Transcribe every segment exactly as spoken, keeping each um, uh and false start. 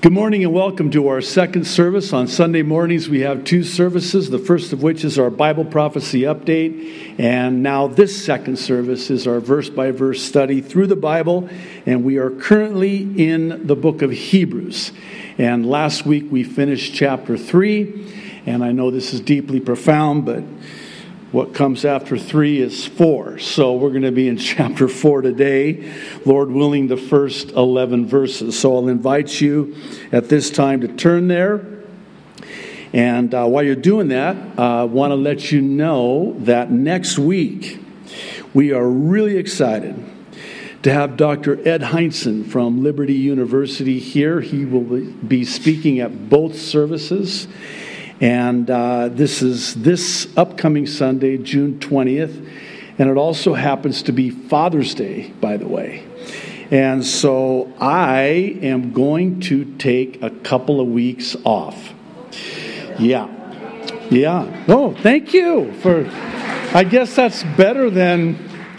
Good morning and welcome to our second service. On Sunday mornings we have two services, the first of which is our Bible prophecy update, and now this second service is our verse-by-verse study through the Bible, and we are currently in the book of Hebrews. And last week we finished chapter three, and I know this is deeply profound, but what comes after three is four. So we're going to be in chapter four today, Lord willing, the first eleven verses. So I'll invite you at this time to turn there. And uh, while you're doing that, I uh, want to let you know that next week we are really excited to have Doctor Ed Heinzen from Liberty University here. He will be speaking at both services. And uh, this is this upcoming Sunday, June twentieth. And it also happens to be Father's Day, by the way. And so I am going to take a couple of weeks off. Yeah. Yeah. Oh, thank you for, I guess that's better than,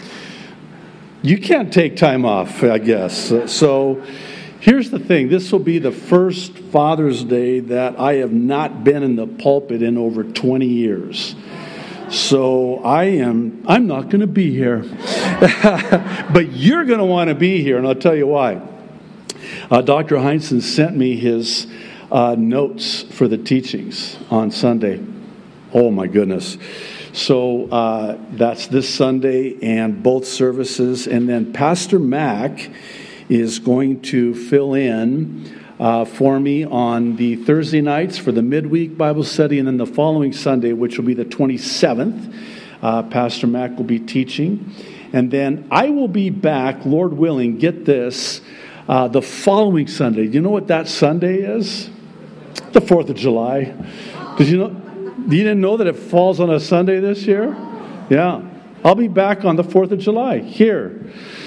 you can't take time off, I guess. So here's the thing. This will be the first Father's Day that I have not been in the pulpit in over twenty years. So I am, I'm not going to be here. But you're going to want to be here, and I'll tell you why. Uh, Doctor Heinzen sent me his uh, notes for the teachings on Sunday. Oh, my goodness. So uh, that's this Sunday and both services. And then Pastor Mac is going to fill in uh, for me on the Thursday nights for the midweek Bible study, and then the following Sunday, which will be the twenty-seventh, uh, Pastor Mac will be teaching. And then I will be back, Lord willing, get this, uh, the following Sunday. You know what that Sunday is? The fourth of July. Did you know? You didn't know that it falls on a Sunday this year? Yeah. I'll be back on the fourth of July here.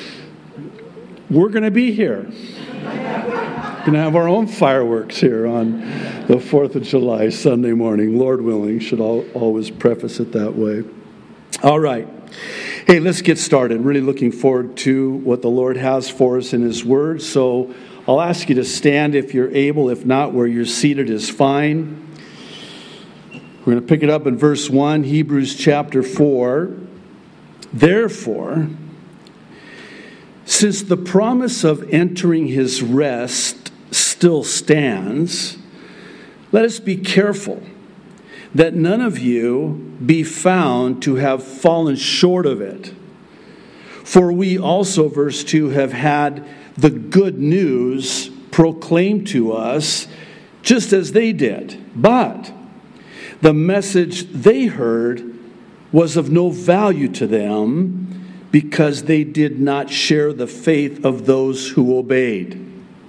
We're going to be here. We're going to have our own fireworks here on the fourth of July, Sunday morning. Lord willing, should all, always preface it that way. All right. Hey, let's get started. Really looking forward to what the Lord has for us in His Word. So I'll ask you to stand if you're able. If not, where you're seated is fine. We're going to pick it up in verse one, Hebrews chapter four. Therefore, since the promise of entering His rest still stands, let us be careful that none of you be found to have fallen short of it. For we also, verse two, have had the good news proclaimed to us just as they did. But the message they heard was of no value to them because they did not share the faith of those who obeyed.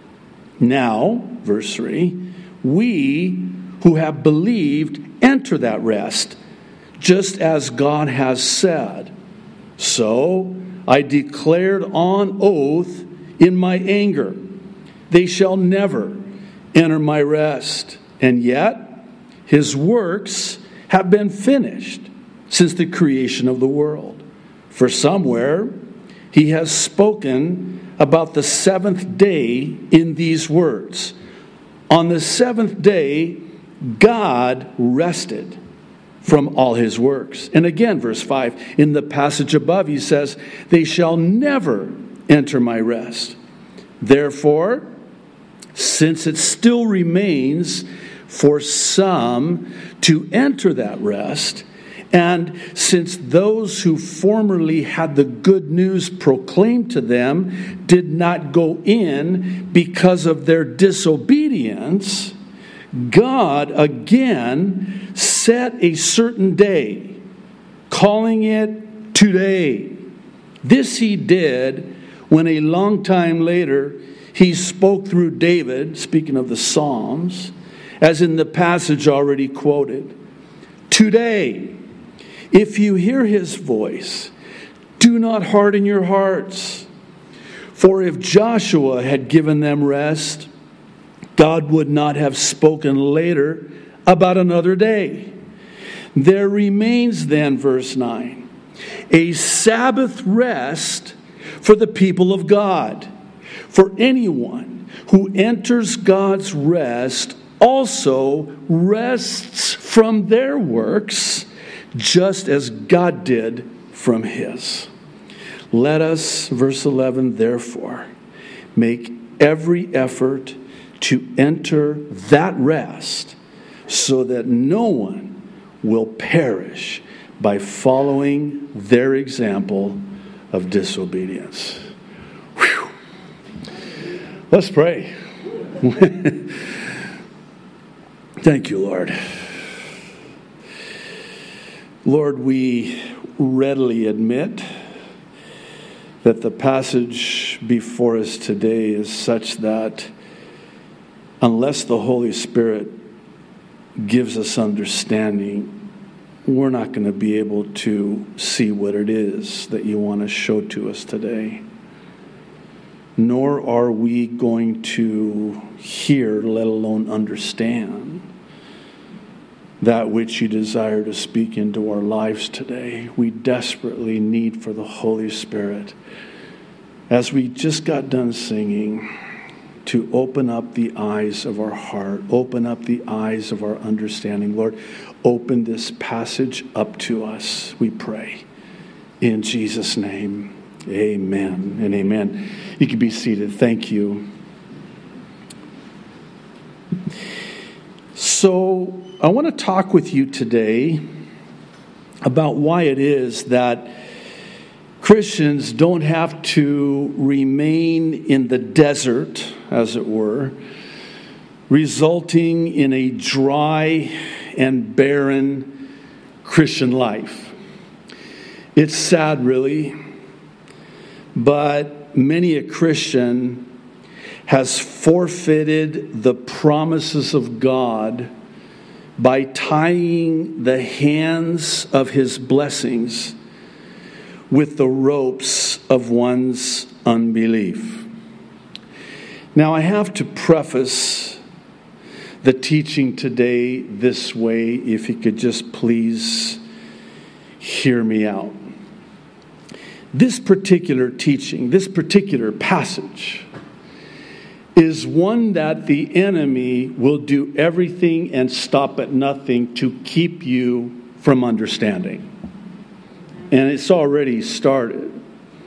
Now, verse three, we who have believed enter that rest, just as God has said. So I declared on oath in my anger, they shall never enter my rest. And yet His works have been finished since the creation of the world. For somewhere He has spoken about the seventh day in these words. On the seventh day, God rested from all His works. And again, verse five, in the passage above, He says, they shall never enter my rest. Therefore, since it still remains for some to enter that rest, and since those who formerly had the good news proclaimed to them did not go in because of their disobedience, God again set a certain day, calling it today. This He did when a long time later He spoke through David, speaking of the Psalms, as in the passage already quoted. Today, if you hear His voice, do not harden your hearts. For if Joshua had given them rest, God would not have spoken later about another day. There remains then, verse nine, a Sabbath rest for the people of God. For anyone who enters God's rest also rests from their works, just as God did from his. Let us, verse eleven, therefore, make every effort to enter that rest, so that no one will perish by following their example of disobedience. Whew. Let's pray. Thank you, Lord. Lord, we readily admit that the passage before us today is such that unless the Holy Spirit gives us understanding, we're not going to be able to see what it is that you want to show to us today. Nor are we going to hear, let alone understand, that which you desire to speak into our lives today. We desperately need for the Holy Spirit, as we just got done singing, to open up the eyes of our heart, open up the eyes of our understanding. Lord, open this passage up to us, we pray. In Jesus' name, amen and amen. You can be seated. Thank you. So, I want to talk with you today about why it is that Christians don't have to remain in the desert, as it were, resulting in a dry and barren Christian life. It's sad, really, but many a Christian has forfeited the promises of God by tying the hands of his blessings with the ropes of one's unbelief. Now, I have to preface the teaching today this way, if you could just please hear me out. This particular teaching, this particular passage, is one that the enemy will do everything and stop at nothing to keep you from understanding. And it's already started.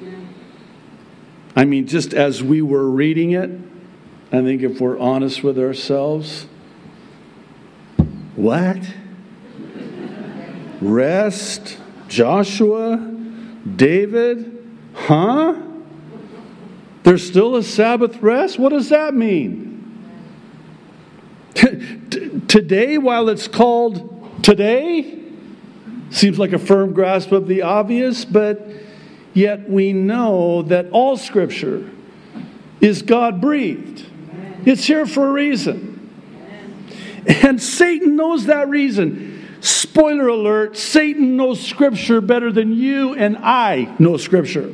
I mean, just as we were reading it, I think if we're honest with ourselves, what? Rest? Joshua? David? Huh? There's still a Sabbath rest? What does that mean? Today, while it's called today, seems like a firm grasp of the obvious, but yet we know that all Scripture is God-breathed. It's here for a reason. And Satan knows that reason. Spoiler alert, Satan knows Scripture better than you and I know Scripture.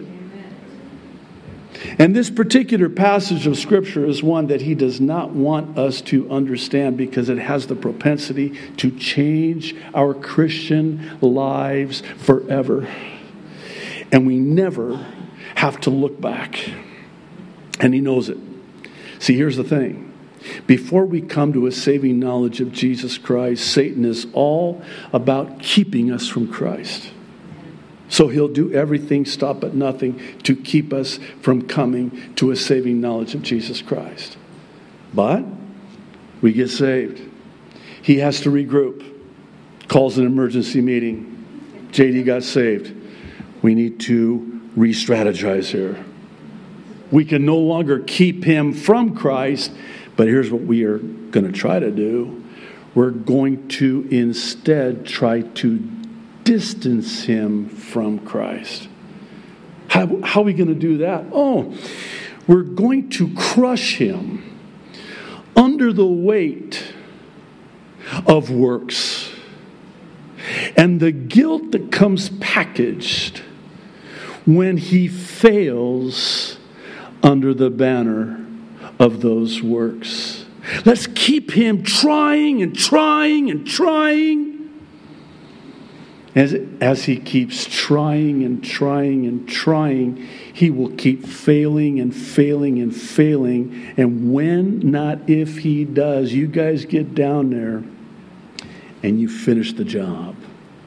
And this particular passage of Scripture is one that he does not want us to understand, because it has the propensity to change our Christian lives forever. And we never have to look back. And he knows it. See, here's the thing. Before we come to a saving knowledge of Jesus Christ, Satan is all about keeping us from Christ. So he'll do everything, stop at nothing, to keep us from coming to a saving knowledge of Jesus Christ. But we get saved. He has to regroup. Calls an emergency meeting. J D got saved. We need to re-strategize here. We can no longer keep him from Christ, but here's what we are going to try to do. We're going to instead try to distance him from Christ. How, how are we going to do that? Oh, we're going to crush him under the weight of works and the guilt that comes packaged when he fails under the banner of those works. Let's keep him trying and trying and trying As, as he keeps trying and trying and trying, he will keep failing and failing and failing. And when, not if he does, you guys get down there and you finish the job.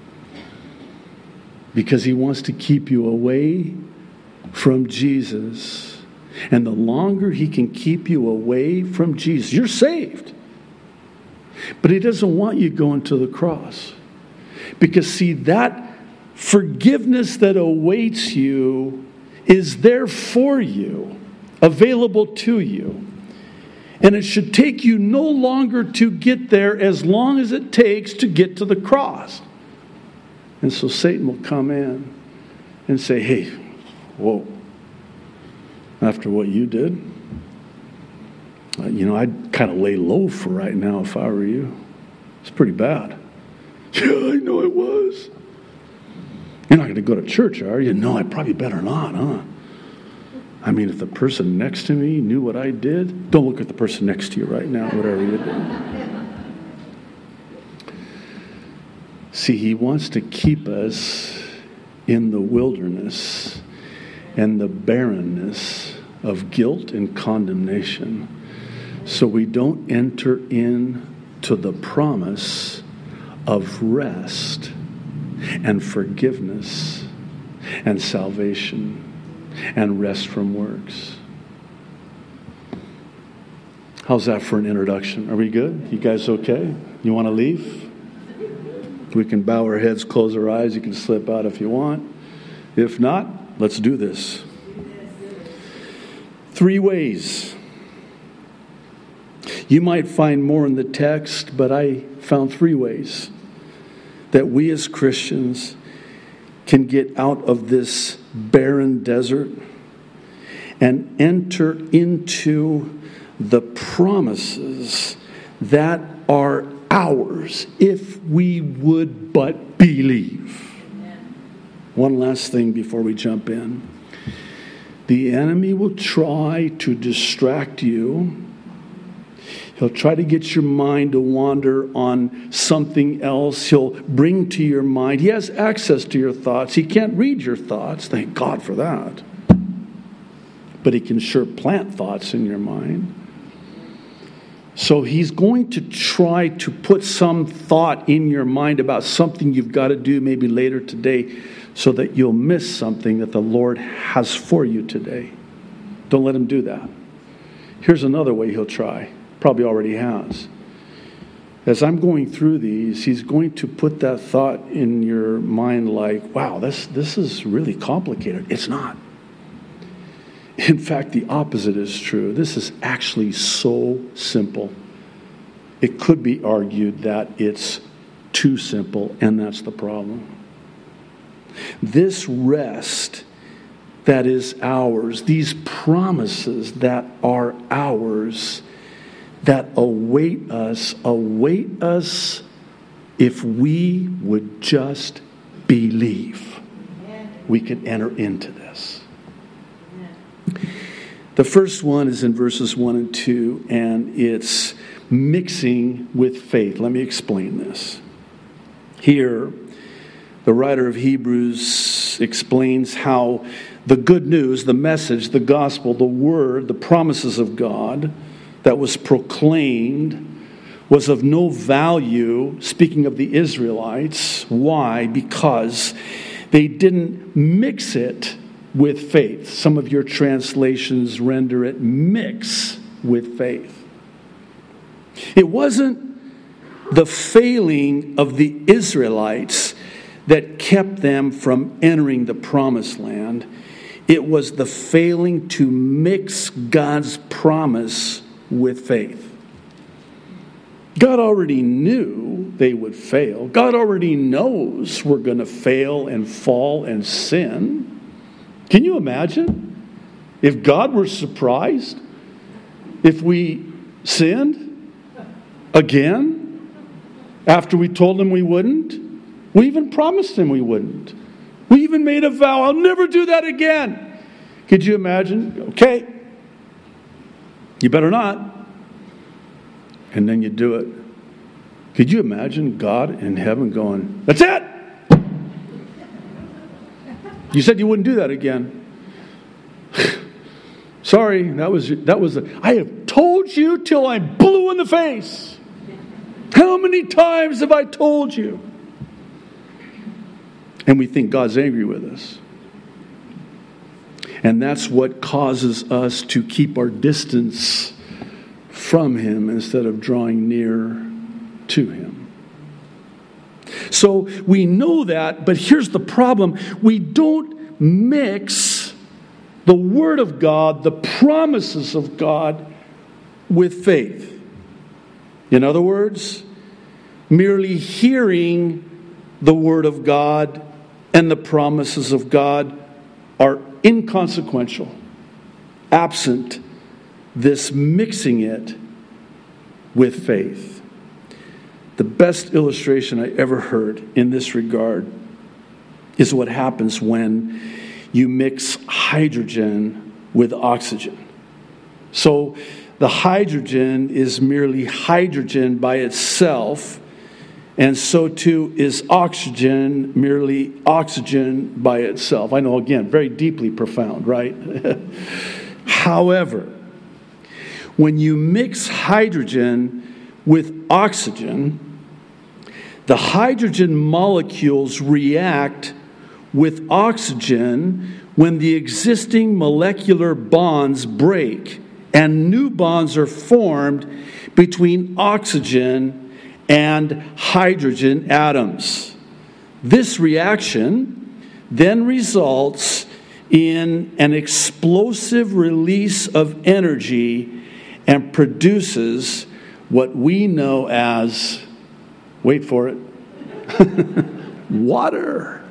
Because he wants to keep you away from Jesus. And the longer he can keep you away from Jesus, you're saved. But he doesn't want you going to the cross. Because, see, that forgiveness that awaits you is there for you, available to you. And it should take you no longer to get there as long as it takes to get to the cross. And so Satan will come in and say, hey, whoa, after what you did, uh, you know, I'd kind of lay low for right now if I were you. It's pretty bad. Yeah, I know it was. You're not going to go to church, are you? No, I probably better not, huh? I mean, if the person next to me knew what I did, don't look at the person next to you right now, whatever you do. See, he wants to keep us in the wilderness and the barrenness of guilt and condemnation so we don't enter into the promise of rest and forgiveness and salvation and rest from works. How's that for an introduction? Are we good? You guys okay? You want to leave? We can bow our heads, close our eyes. You can slip out if you want. If not, let's do this. Three ways. You might find more in the text, but I found three ways that we as Christians can get out of this barren desert and enter into the promises that are ours if we would but believe. Amen. One last thing before we jump in. The enemy will try to distract you. He'll try to get your mind to wander on something else. He'll bring to your mind. He has access to your thoughts. He can't read your thoughts. Thank God for that. But he can sure plant thoughts in your mind. So he's going to try to put some thought in your mind about something you've got to do maybe later today so that you'll miss something that the Lord has for you today. Don't let him do that. Here's another way he'll try. Probably already has. As I'm going through these, he's going to put that thought in your mind like, wow, this, this is really complicated. It's not. In fact, the opposite is true. This is actually so simple. It could be argued that it's too simple, and that's the problem. This rest that is ours, these promises that are ours, that await us, await us if we would just believe. We could enter into this. The first one is in verses one and two, and it's mixing with faith. Let me explain this. Here, the writer of Hebrews explains how the good news, the message, the gospel, the word, the promises of God that was proclaimed was of no value, speaking of the Israelites. Why? Because they didn't mix it with faith. Some of your translations render it mix with faith. It wasn't the failing of the Israelites that kept them from entering the promised land. It was the failing to mix God's promise with faith. God already knew they would fail. God already knows we're going to fail and fall and sin. Can you imagine if God were surprised if we sinned again after we told him we wouldn't? We even promised him we wouldn't. We even made a vow, I'll never do that again. Could you imagine? Okay. You better not. And then you do it. Could you imagine God in heaven going, that's it? You said you wouldn't do that again. Sorry, that was that was. A, I have told you till I'm blue in the face. How many times have I told you? And we think God's angry with us. And that's what causes us to keep our distance from Him instead of drawing near to Him. So we know that, but here's the problem. We don't mix the Word of God, the promises of God, with faith. In other words, merely hearing the Word of God and the promises of God are inconsequential, absent this mixing it with faith. The best illustration I ever heard in this regard is what happens when you mix hydrogen with oxygen. So the hydrogen is merely hydrogen by itself, and so too is oxygen merely oxygen by itself. I know, again, very deeply profound, right? However, when you mix hydrogen with oxygen, the hydrogen molecules react with oxygen when the existing molecular bonds break and new bonds are formed between oxygen and hydrogen atoms. This reaction then results in an explosive release of energy and produces what we know as, wait for it, water.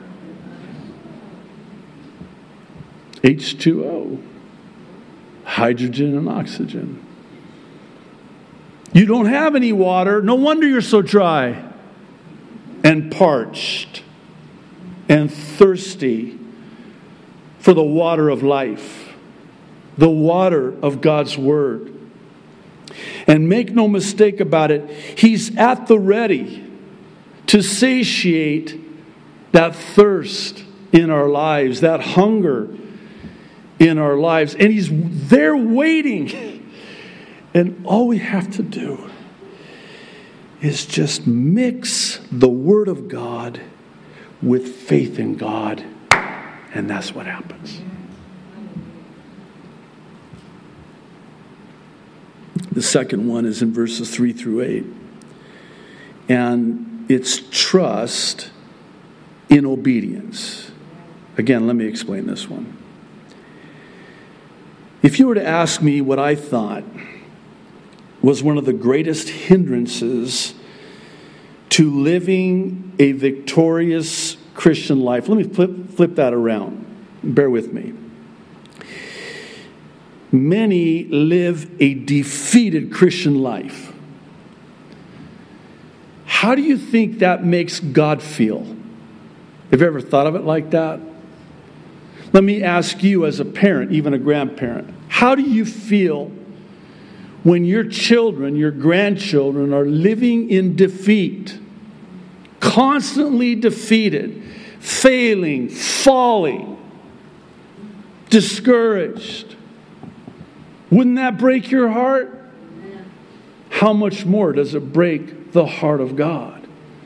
H two O. Hydrogen and oxygen. You don't have any water. No wonder you're so dry and parched and thirsty for the water of life, the water of God's Word. And make no mistake about it, He's at the ready to satiate that thirst in our lives, that hunger in our lives. And He's there waiting. And all we have to do is just mix the Word of God with faith in God. And that's what happens. The second one is in verses three through eight. And it's trust in obedience. Again, let me explain this one. If you were to ask me what I thought was one of the greatest hindrances to living a victorious Christian life, let me flip, flip that around. Bear with me. Many live a defeated Christian life. How do you think that makes God feel? Have you ever thought of it like that? Let me ask you as a parent, even a grandparent, how do you feel when your children, your grandchildren are living in defeat, constantly defeated, failing, falling, discouraged? Wouldn't that break your heart? How much more does it break the heart of God?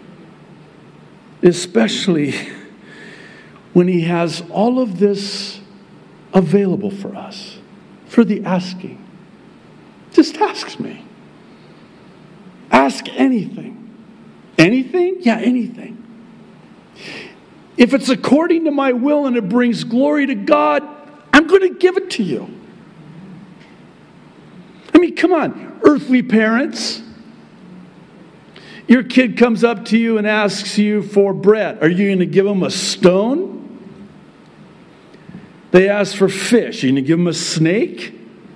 Especially when He has all of this available for us, for the asking. Just ask me. Ask anything. Anything? Yeah, anything. If it's according to my will and it brings glory to God, I'm going to give it to you. I mean, come on, earthly parents. Your kid comes up to you and asks you for bread. Are you going to give them a stone? They ask for fish. Are you going to give them a snake?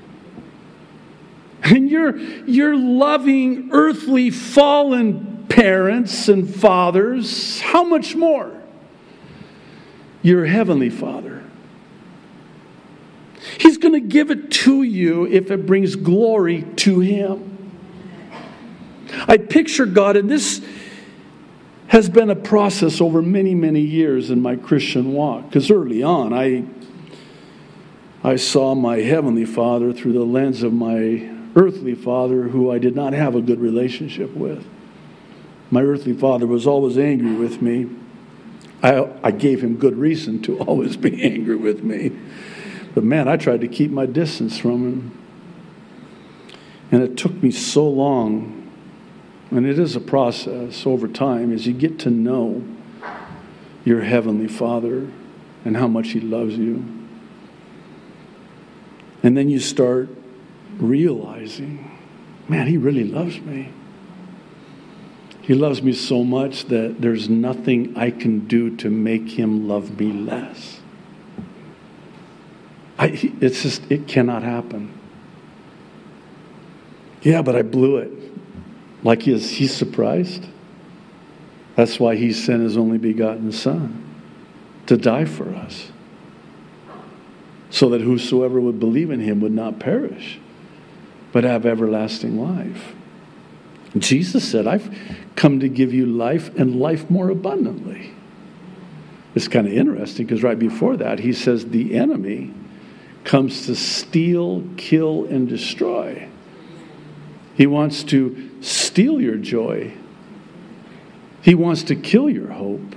And your, your loving, earthly, fallen parents and fathers, how much more? Your heavenly Father. He's going to give it to you if it brings glory to Him. I picture God, and this, has been a process over many, many years in my Christian walk. Because early on, I, I saw my Heavenly Father through the lens of my earthly father, who I did not have a good relationship with. My earthly father was always angry with me. I, I gave him good reason to always be angry with me. But man, I tried to keep my distance from him. And it took me so long, and it is a process over time, as you get to know your Heavenly Father and how much He loves you. And then you start realizing, man, He really loves me. He loves me so much that there's nothing I can do to make Him love me less. I, it's just, it cannot happen. Yeah, but I blew it. Like he is, he's surprised. That's why He sent His only begotten Son to die for us, so that whosoever would believe in Him would not perish, but have everlasting life. Jesus said, I've come to give you life and life more abundantly. It's kind of interesting because right before that, He says the enemy comes to steal, kill, and destroy. He wants to steal your joy. He wants to kill your hope.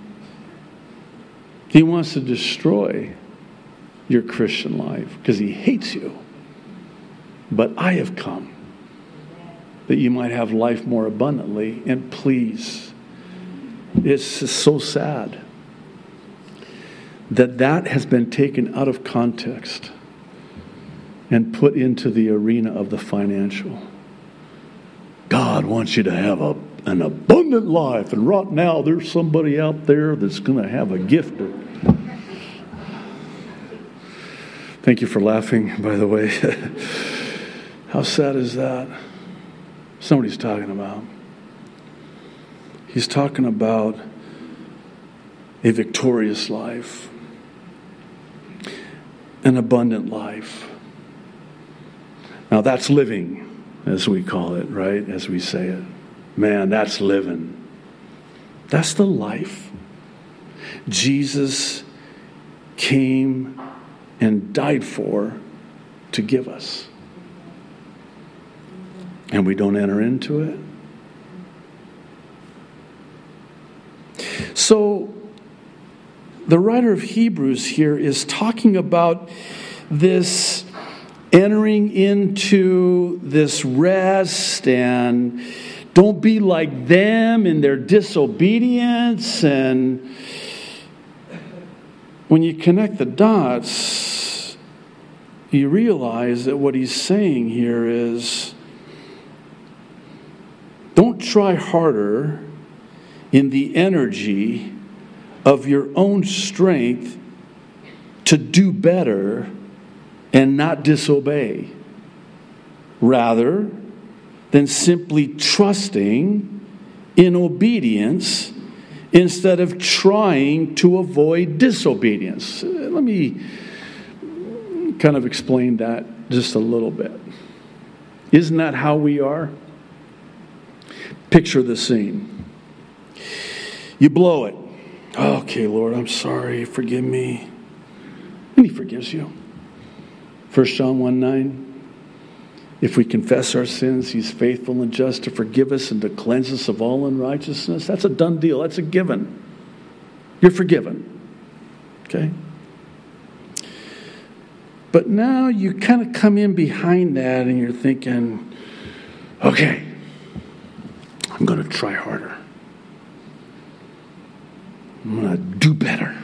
He wants to destroy your Christian life because he hates you. But I have come that you might have life more abundantly. And please, it's just so sad that that has been taken out of context and put into the arena of the financial. God wants you to have a, an abundant life, and right now there's somebody out there that's going to have a gift. Thank you for laughing, by the way. How sad is that? Somebody's talking about. He's talking about a victorious life, an abundant life. Now that's living, as we call it, right? As we say it. Man, that's living. That's the life Jesus came and died for to give us. And we don't enter into it. So, the writer of Hebrews here is talking about this entering into this rest, and don't be like them in their disobedience. And when you connect the dots, you realize that what he's saying here is, don't try harder in the energy of your own strength to do better and not disobey, rather than simply trusting in obedience instead of trying to avoid disobedience. Let me kind of explain that just a little bit. Isn't that how we are? Picture the scene. You blow it. Okay, Lord, I'm sorry. Forgive me. And He forgives you. First John one nine. If we confess our sins, He's faithful and just to forgive us and to cleanse us of all unrighteousness. That's a done deal. That's a given. You're forgiven. Okay? But now you kind of come in behind that and you're thinking, okay, I'm going to try harder. I'm going to do better.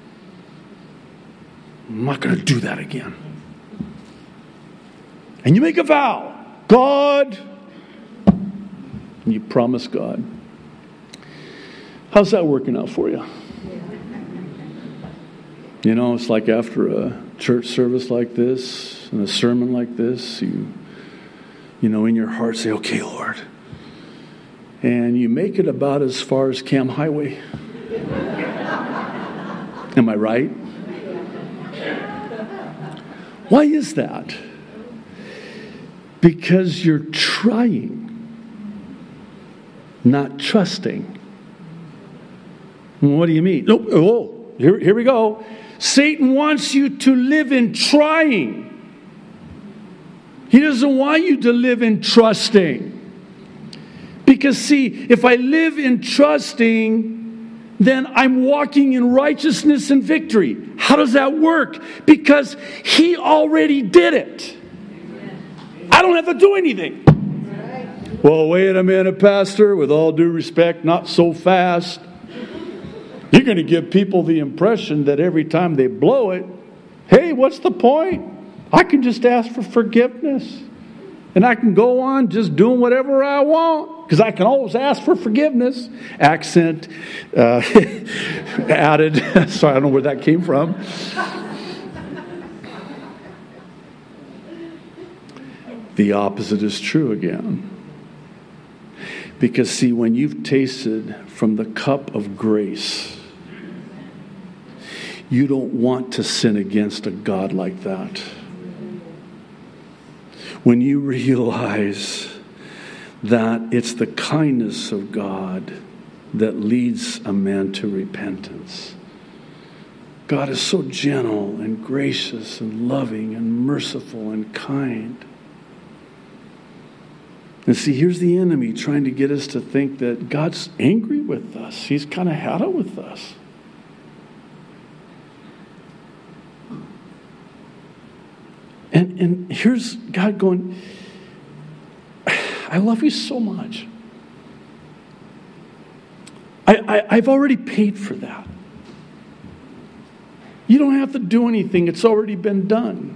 I'm not going to do that again. And you make a vow. God. And you promise God. How's that working out for you? You know, it's like after a church service like this and a sermon like this, you, you know, in your heart say, okay, Lord. And you make it about as far as Cam Highway. Am I right? Why is that? Because you're trying, not trusting. What do you mean? Oh, oh here, here we go. Satan wants you to live in trying. He doesn't want you to live in trusting. Because see, if I live in trusting, then I'm walking in righteousness and victory. How does that work? Because He already did it. I don't have to do anything. Well, wait a minute, Pastor. With all due respect, not so fast. You're going to give people the impression that every time they blow it, hey, what's the point? I can just ask for forgiveness. And I can go on just doing whatever I want. Because I can always ask for forgiveness. Accent uh, added. Sorry, I don't know where that came from. The opposite is true again. Because see, when you've tasted from the cup of grace, you don't want to sin against a God like that. When you realize that it's the kindness of God that leads a man to repentance. God is so gentle and gracious and loving and merciful and kind. And see, here's the enemy trying to get us to think that God's angry with us. He's kind of had it with us. And, and here's God going, I love you so much. I, I, I've already paid for that. You don't have to do anything. It's already been done.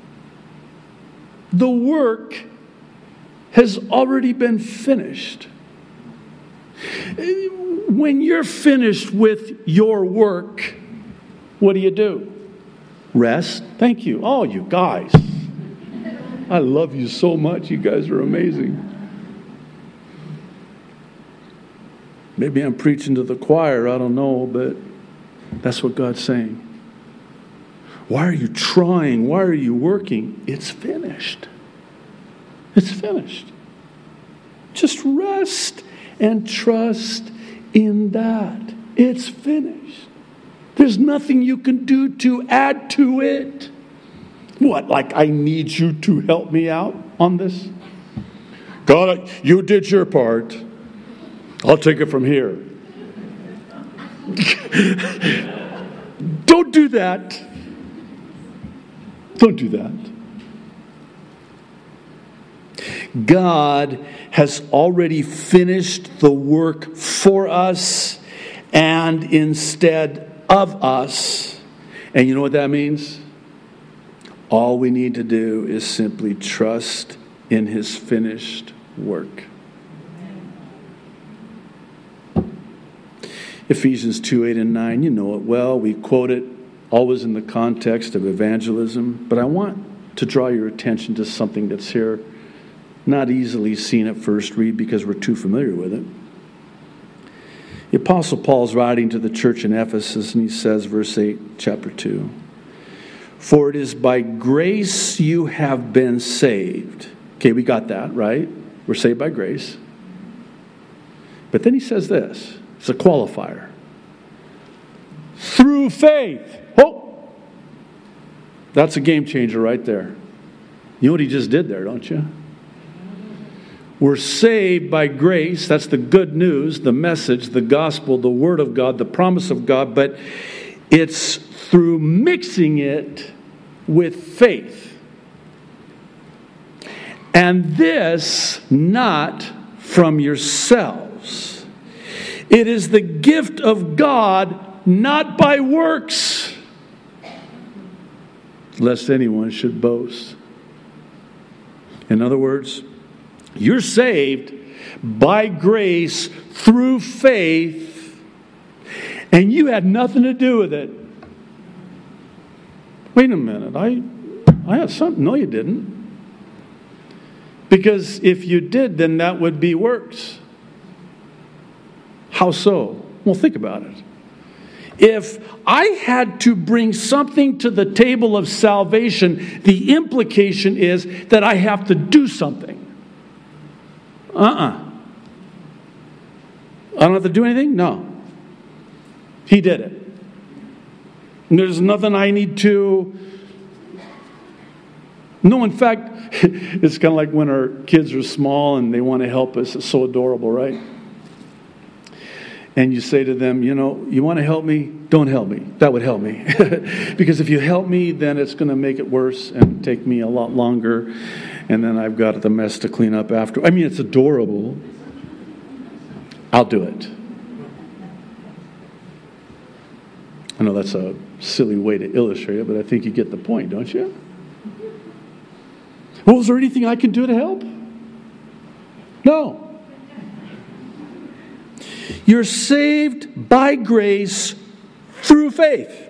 The work has already been finished. When you're finished with your work, what do you do? Rest. Thank you. Oh, you guys. I love you so much. You guys are amazing. Maybe I'm preaching to the choir. I don't know, but that's what God's saying. Why are you trying? Why are you working? It's finished. It's finished. Just rest and trust in that. It's finished. There's nothing you can do to add to it. What, like I need you to help me out on this? God, you did your part. I'll take it from here. Don't do that. Don't do that. God has already finished the work for us and instead of us. And you know what that means? All we need to do is simply trust in His finished work. Ephesians two, eight, and nine, you know it well. We quote it always in the context of evangelism. But I want to draw your attention to something that's here, not easily seen at first read because we're too familiar with it. The Apostle Paul's writing to the church in Ephesus, and he says, verse eight, chapter two, "For it is by grace you have been saved." Okay, we got that, right? We're saved by grace. But then he says this. It's a qualifier. Through faith. Oh! That's a game changer right there. You know what he just did there, don't you? We're saved by grace. That's the good news, the message, the gospel, the word of God, the promise of God. But it's through mixing it with faith. And this not from yourselves. It is the gift of God, not by works, lest anyone should boast. In other words, you're saved by grace through faith, and you had nothing to do with it. Wait a minute, I, I had something. No, you didn't. Because if you did, then that would be works. How so? Well, think about it. If I had to bring something to the table of salvation, the implication is that I have to do something. Uh-uh. I don't have to do anything? No. He did it. And there's nothing I need to... No, in fact, it's kind of like when our kids are small and they want to help us. It's so adorable, right? And you say to them, you know, you want to help me? Don't help me. That would help me. Because if you help me, then it's going to make it worse and take me a lot longer. And then I've got the mess to clean up after. I mean, it's adorable. I'll do it. I know that's a silly way to illustrate it, but I think you get the point, don't you? Well, is there anything I can do to help? No. You're saved by grace through faith.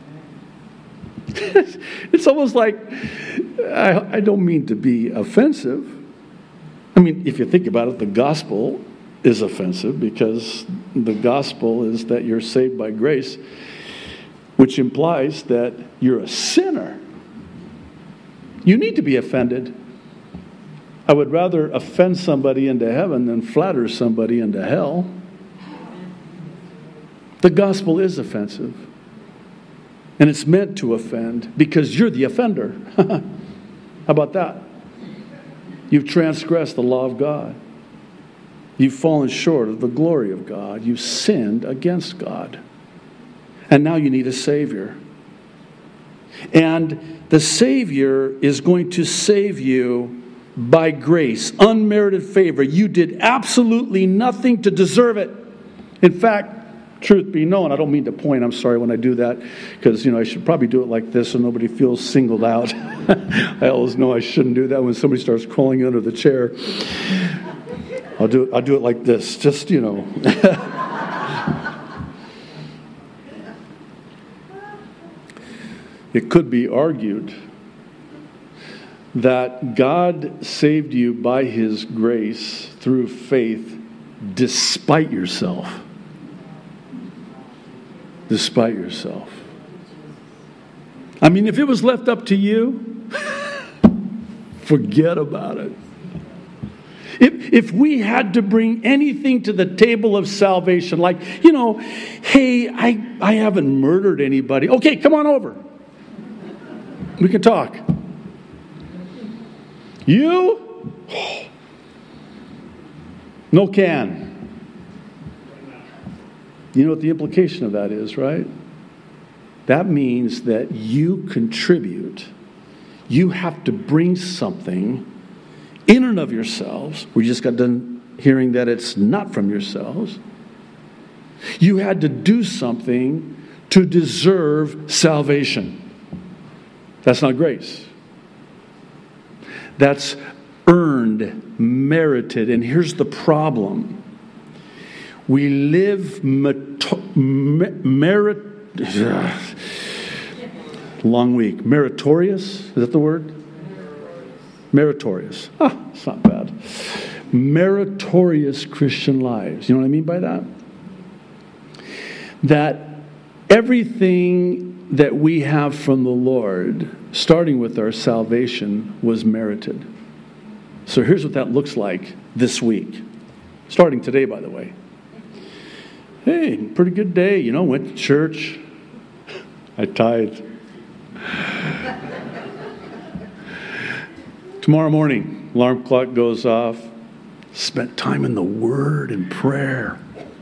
It's almost like, I, I don't mean to be offensive. I mean, if you think about it, the gospel is offensive because the gospel is that you're saved by grace, which implies that you're a sinner. You need to be offended. I would rather offend somebody into heaven than flatter somebody into hell. The gospel is offensive. And it's meant to offend because you're the offender. How about that? You've transgressed the law of God. You've fallen short of the glory of God. You've sinned against God. And now you need a Savior. And the Savior is going to save you by grace, unmerited favor. You did absolutely nothing to deserve it. In fact, truth be known, I don't mean to point, I'm sorry when I do that, because, you know, I should probably do it like this so nobody feels singled out. I always know I shouldn't do that when somebody starts crawling under the chair. I'll do it, I'll do it like this, just, you know. It could be argued that God saved you by His grace through faith despite yourself. Despite yourself. I mean, if it was left up to you, forget about it. If, if we had to bring anything to the table of salvation, like, you know, hey, I, I haven't murdered anybody. Okay, come on over. We can talk. You? No can. You know what the implication of that is, right? That means that you contribute. You have to bring something in and of yourselves. We just got done hearing that it's not from yourselves. You had to do something to deserve salvation. That's not grace. That's earned, merited. And here's the problem. We live merit, long week. Meritorious? Is that the word? Meritorious. Ah, it's not bad. Meritorious Christian lives. You know what I mean by that? That everything that we have from the Lord, starting with our salvation, was merited. So here's what that looks like this week. Starting today, by the way. Hey, pretty good day. You know, went to church. I tithed. Tomorrow morning, alarm clock goes off. Spent time in the Word and prayer.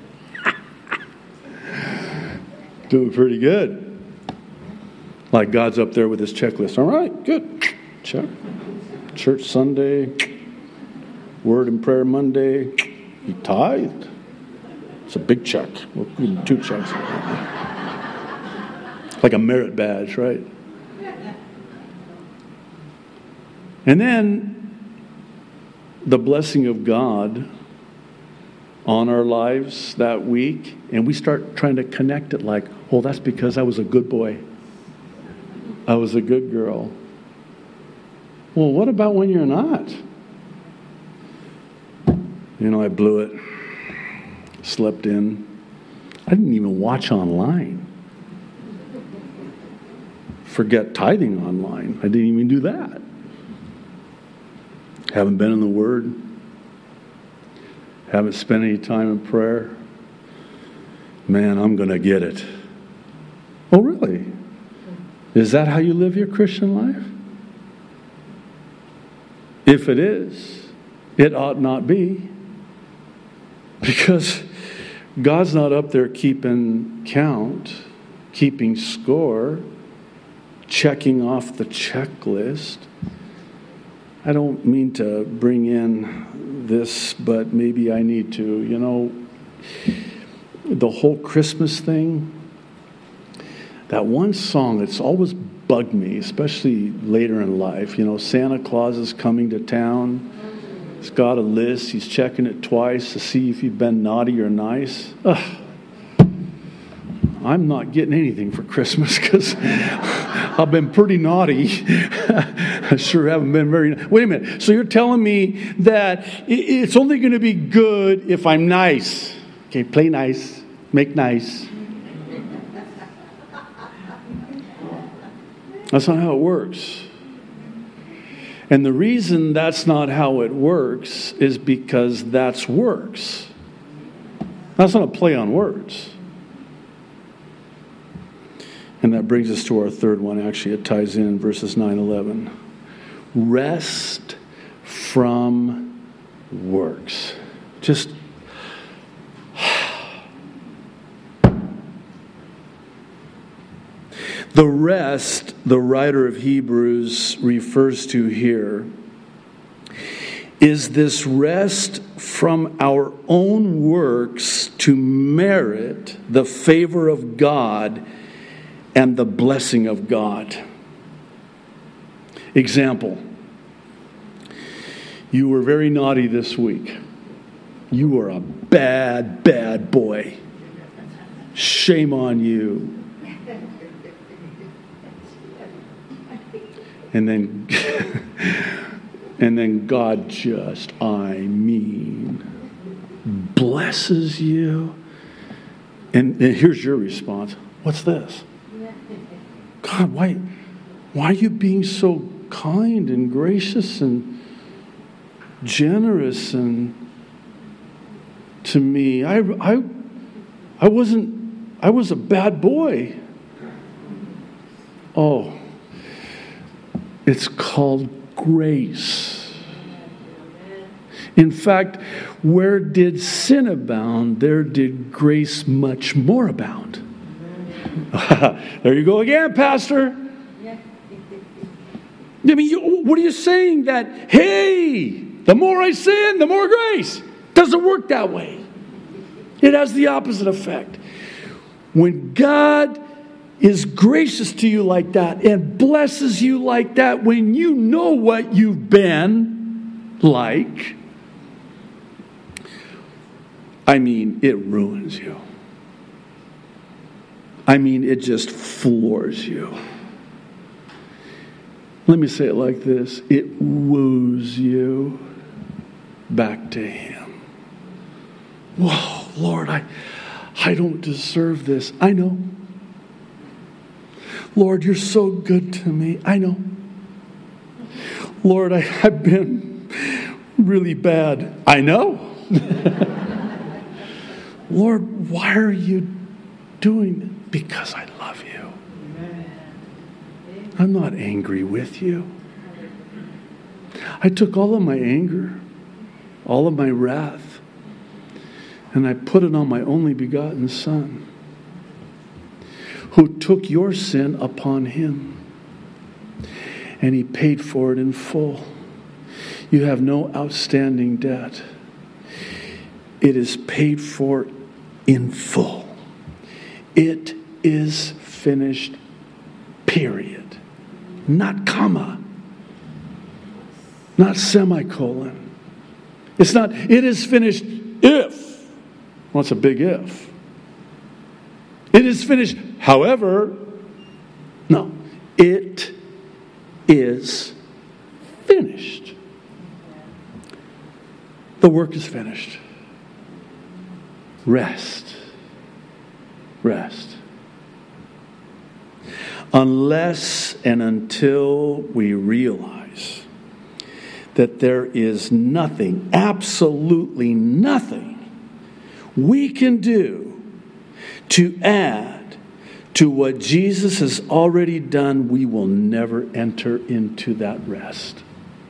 Doing pretty good. Like God's up there with his checklist. All right, good. Check. Church Sunday. Word and prayer Monday. He tithed. It's a big check. We'll give him two checks. Like a merit badge, right? And then the blessing of God on our lives that week, and we start trying to connect it like, oh, that's because I was a good boy. I was a good girl. Well, what about when you're not? You know, I blew it. Slept in. I didn't even watch online. Forget tithing online. I didn't even do that. Haven't been in the Word. Haven't spent any time in prayer. man, I'm going to get it. Oh, really? Is that how you live your Christian life? If it is, it ought not be. Because God's not up there keeping count, keeping score, checking off the checklist. I don't mean to bring in this, but maybe I need to. You know, the whole Christmas thing, that one song that's always bugged me, especially later in life. You know, Santa Claus is coming to town. He's got a list. He's checking it twice to see if you've been naughty or nice. Ugh. I'm not getting anything for Christmas because I've been pretty naughty. I sure haven't been very... Wait a minute. So you're telling me that it's only going to be good if I'm nice. Okay, play nice. Make nice. That's not how it works. And the reason that's not how it works is because that's works. That's not a play on words. And that brings us to our third one. Actually, it ties in verses nine eleven. Rest from works. Just the rest the writer of Hebrews refers to here is this rest from our own works to merit the favor of God and the blessing of God. Example. You were very naughty this week. You were a bad, bad boy. Shame on you. And then, and then God just, I mean, blesses you. And, and here's your response. What's this? God, why, why are you being so kind and gracious and generous and to me? I, I, I wasn't, I was a bad boy. Oh, it's called grace. In fact, where did sin abound, there did grace much more abound. There you go again, Pastor. I mean, you, what are you saying? That, hey, the more I sin, the more grace. Doesn't work that way. It has the opposite effect. When God is gracious to you like that and blesses you like that, when you know what you've been like, I mean, it ruins you. I mean, it just floors you. Let me say it like this. It woos you back to Him. Whoa, Lord, I, I don't deserve this. I know. Lord, you're so good to me. I know. Lord, I, I've been really bad. I know. Lord, why are you doing it? Because I love you. I'm not angry with you. I took all of my anger, all of my wrath, and I put it on my only begotten Son, who took your sin upon Him, and He paid for it in full. You have no outstanding debt. It is paid for in full. It is finished, period. Not comma. Not semicolon. It's not, it is finished if. Well, it's a big if. It is finished, however. No. It is finished. The work is finished. Rest. Rest. Unless and until we realize that there is nothing, absolutely nothing, we can do to add to what Jesus has already done, we will never enter into that rest.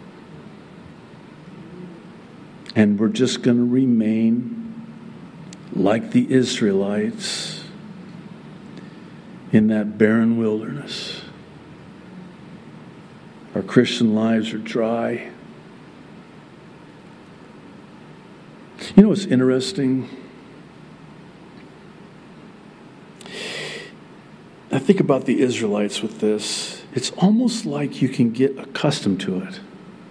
And we're just going to remain like the Israelites in that barren wilderness. Our Christian lives are dry. You know what's interesting? I think about the Israelites with this. It's almost like you can get accustomed to it,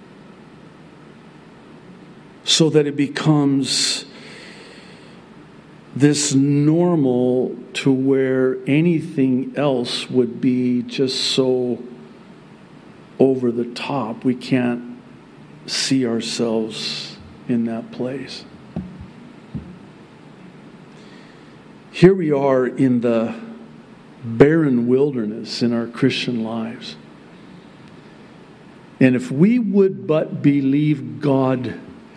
so that it becomes this normal to where anything else would be just so over the top. We can't see ourselves in that place. Here we are in the barren wilderness in our Christian lives. And if we would but believe God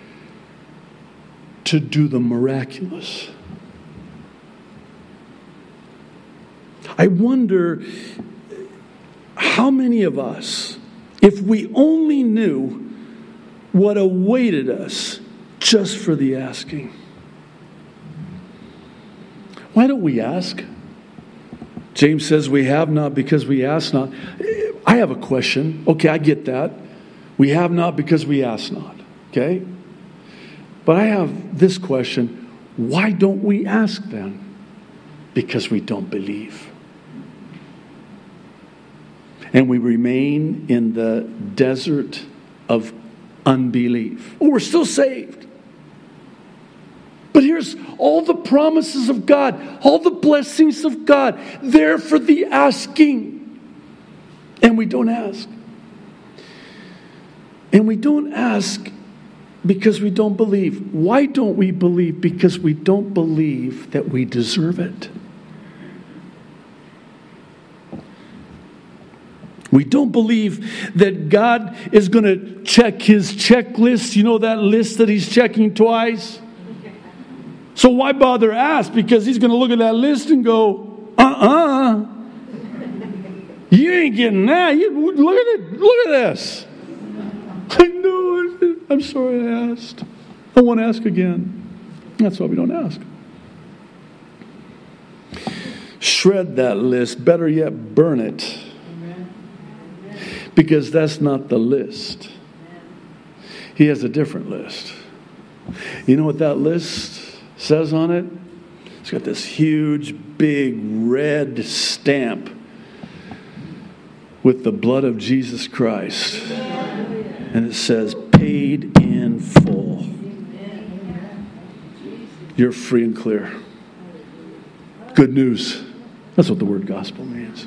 to do the miraculous, I wonder how many of us, if we only knew what awaited us just for the asking. Why don't we ask? James says we have not because we ask not. I have a question. Okay, I get that. We have not because we ask not. Okay? But I have this question. Why don't we ask then? Because we don't believe. And we remain in the desert of unbelief. Oh, we're still saved. But here's all the promises of God, all the blessings of God, there for the asking. And we don't ask. And we don't ask because we don't believe. Why don't we believe? Because we don't believe that we deserve it. We don't believe that God is going to check his checklist. You know that list that he's checking twice? So why bother ask? Because he's going to look at that list and go, uh-uh. You ain't getting that. You, look at it. Look at this. I know. I'm sorry I asked. I won't ask again. That's why we don't ask. Shred that list. Better yet, burn it. Because that's not the list. He has a different list. You know what that list says on it? It's got this huge, big, red stamp with the blood of Jesus Christ. And it says, paid in full. You're free and clear. Good news. That's what the word gospel means.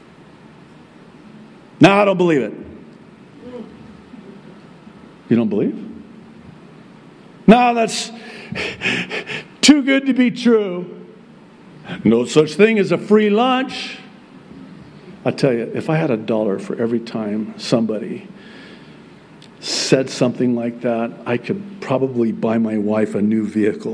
No, I don't believe it. You don't believe? No, that's too good to be true. No such thing as a free lunch. I tell you, if I had a dollar for every time somebody said something like that, I could probably buy my wife a new vehicle.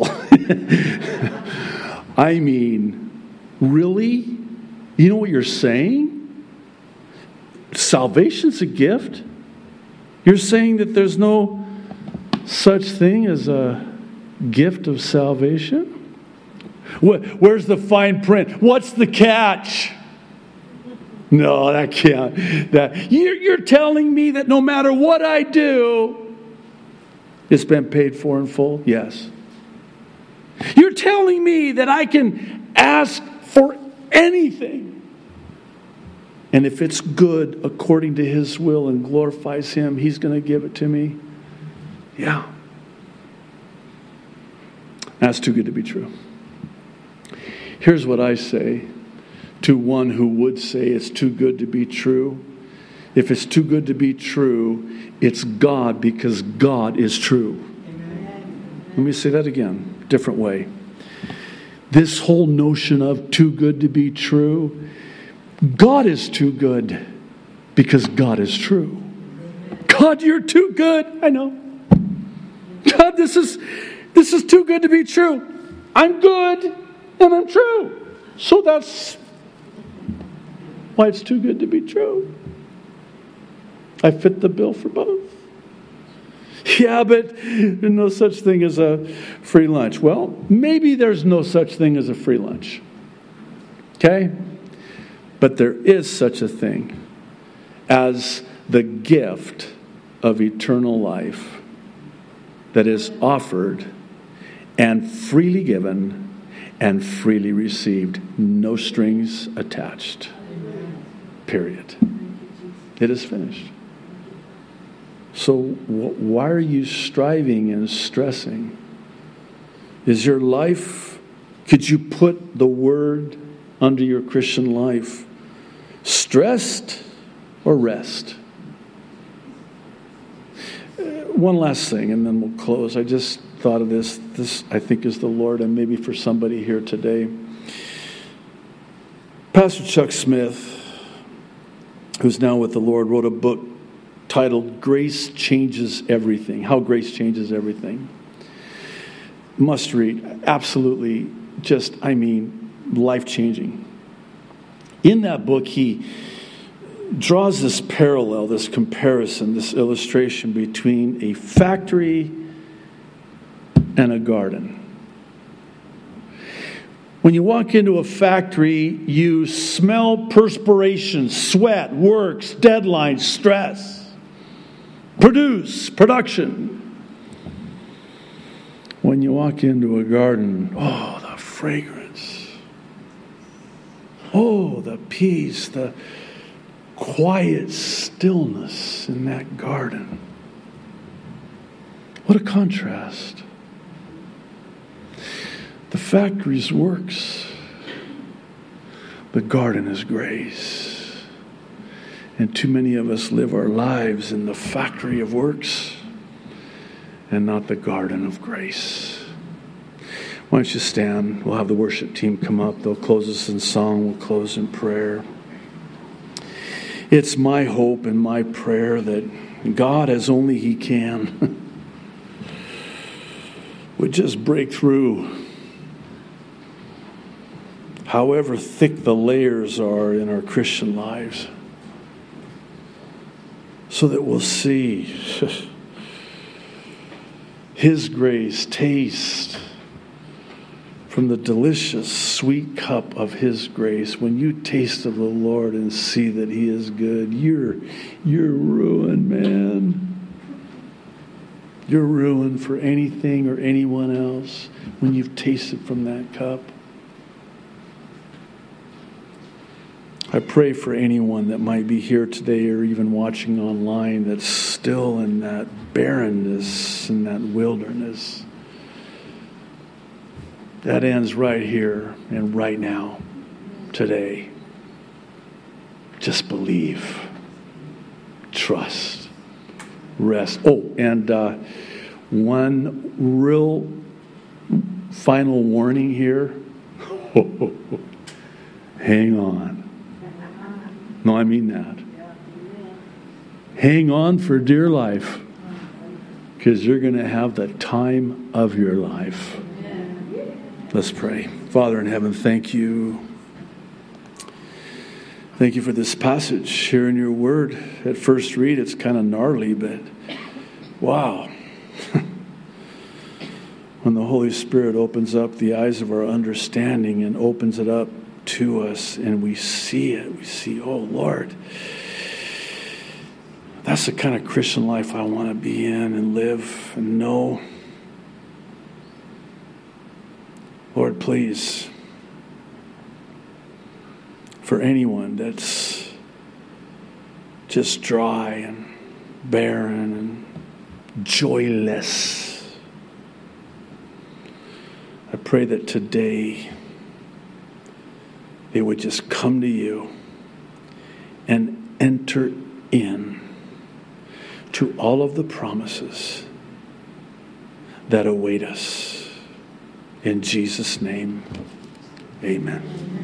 I mean, really? You know what you're saying? Salvation's a gift. You're saying that there's no such thing as a gift of salvation? Where's the fine print? What's the catch? No, that can't. That you're, you're telling me that no matter what I do, it's been paid for in full? Yes. You're telling me that I can ask for anything, and if it's good according to his will and glorifies him, he's going to give it to me? Yeah. That's too good to be true. Here's what I say to one who would say it's too good to be true. If it's too good to be true, it's God, because God is true. Amen. Let me say that again, different way. This whole notion of too good to be true, God is too good because God is true. God, you're too good. I know. God, this is this is too good to be true. I'm good and I'm true. So that's why it's too good to be true. I fit the bill for both. Yeah, but there's no such thing as a free lunch. Well, maybe there's no such thing as a free lunch. Okay? But there is such a thing as the gift of eternal life that is offered and freely given and freely received. No strings attached. Period. It is finished. So wh- why are you striving and stressing? Is your life, could you put the word under your Christian life, stressed or rest? Uh, one last thing, and then we'll close. I just thought of this. This, I think, is the Lord, and maybe for somebody here today. Pastor Chuck Smith, who's now with the Lord, wrote a book titled Grace Changes Everything. How Grace Changes Everything. Must read. Absolutely just, I mean, life-changing. In that book, he draws this parallel, this comparison, this illustration between a factory and a garden. When you walk into a factory, you smell perspiration, sweat, works, deadlines, stress. Produce, production. When you walk into a garden, oh, the fragrance. Oh, the peace, the quiet stillness in that garden. What a contrast. The factory's works. The garden is grace. And too many of us live our lives in the factory of works and not the garden of grace. Why don't you stand? We'll have the worship team come up. They'll close us in song. We'll close in prayer. It's my hope and my prayer that God, as only He can, would just break through however thick the layers are in our Christian lives, so that we'll see His grace, taste from the delicious, sweet cup of His grace. When you taste of the Lord and see that He is good, you're, you're ruined, man. You're ruined for anything or anyone else when you've tasted from that cup. I pray for anyone that might be here today or even watching online that's still in that barrenness, in that wilderness. That ends right here and right now, today. Just believe, trust, rest. Oh, and uh, one real final warning here. Hang on. No, I mean that. Hang on for dear life, because you're going to have the time of your life. Let's pray. Father in heaven, thank you. Thank you for this passage here in your word. At first read, it's kind of gnarly, but wow. When the Holy Spirit opens up the eyes of our understanding and opens it up to us and we see it, we see, oh Lord, that's the kind of Christian life I want to be in and live and know. Lord, please, for anyone that's just dry and barren and joyless, I pray that today they would just come to you and enter in to all of the promises that await us. In Jesus' name, amen.